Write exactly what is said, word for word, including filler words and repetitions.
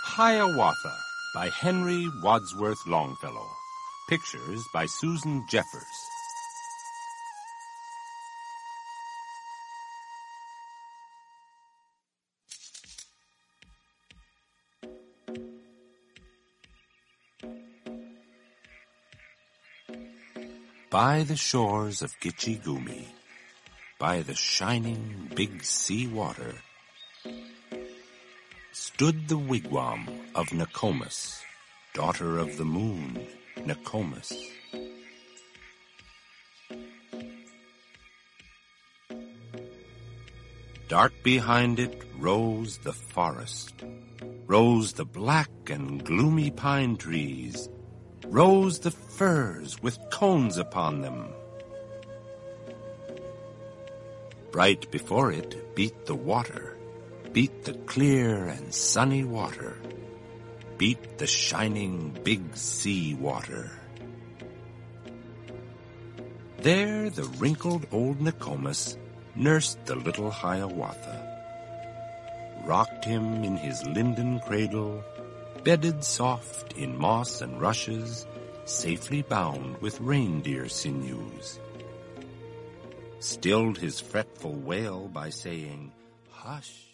Hiawatha by Henry Wadsworth Longfellow. Pictures by Susan Jeffers. By the shores of Gitche Gumee, by the shining big sea water, stood the wigwam of Nokomis, daughter of the moon, Nokomis. Dark behind it rose the forest, rose the black and gloomy pine trees, rose the firs with cones upon them. Bright before it beat the water, beat the clear and sunny water, beat the shining big sea water. There the wrinkled old Nokomis nursed the little Hiawatha, rocked him in his linden cradle, bedded soft in moss and rushes, safely bound with reindeer sinews, stilled his fretful wail by saying, "Hush."